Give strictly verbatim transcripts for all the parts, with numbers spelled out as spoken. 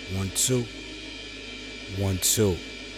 One, two. One, two.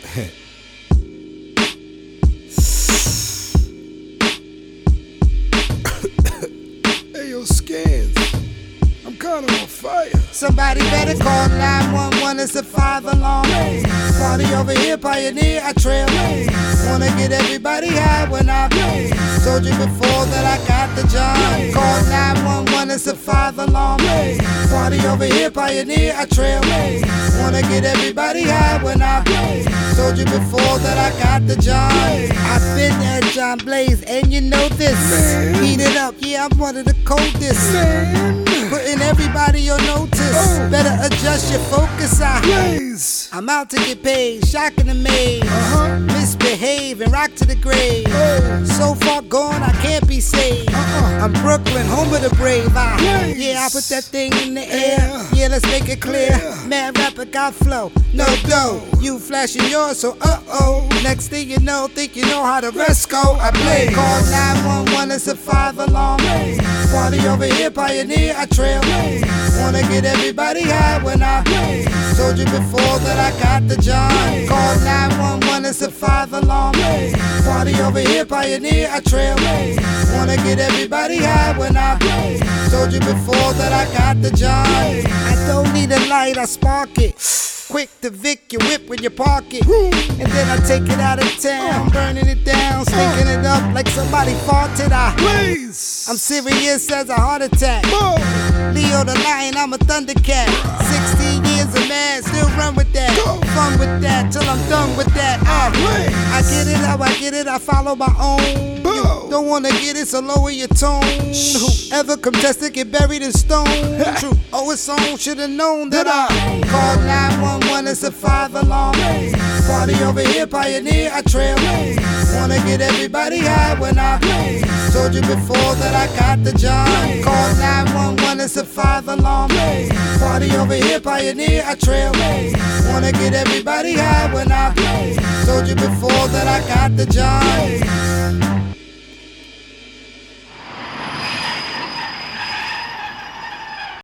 Hey, yo, Scans. I'm kinda on fire. Somebody better call nine one one, it's a five alarm. Party over here, Pioneer, I trail. Wanna get everybody high when I told you before that I got the job. Call nine one one, it's a five alarm. Party over here, Pioneer, I trail. Wanna get everybody high when I told you before that I got the job. I've been at John Blaze, and you know this. Man. Heat it up, yeah, I'm one of the coldest. Man. Putting everybody on notice. Oh. Better adjust your focus. I, Blaze. I'm out to get paid, shocking the maze. Uh-huh. Misbehave and rock to the grave. Oh. So far gone, I can't be saved. Uh-uh. I'm Brooklyn, home of the brave. I, Blaze. yeah, I put that thing in the air. Yeah. Yeah, let's make it clear. Yeah. Mad rapper got flow, no dough. You flashing yours, so uh-oh. Next thing you know, think you know how the rest go. I play. Call nine one one, it's a five alarm. Party over here, Pioneer, I trail. Wanna get everybody high when I told you before that I got the job. Call nine one one, it's a five alarm. Party over here, Pioneer, I trail. Wanna get everybody high when I told you before that I got the job. I don't need a light, I spark it. Quick to Vic, you whip when you park it. And then I take it out of town, burning it down, stinking it up like somebody farted. I, Blaze. I'm serious as a heart attack. Whoa. Leo the Lion, I'm a Thundercat. sixteen years of mad, still run with that. Go. Fun with that, till I'm done with that. I, Blaze. I get it how I get it, I follow my own. Boom. You don't wanna get it, so lower your tone. Whoever contested get buried in stone. True, oh it's on, should've known that I called nine one one, it's a five alarm. Party over here, Pioneer, I trail. Wanna get everybody high when I told you before that I got the job. Call nine one one, it's a five alarm. Party over here, Pioneer, I trail. Wanna get everybody high when I told you before that I got the job.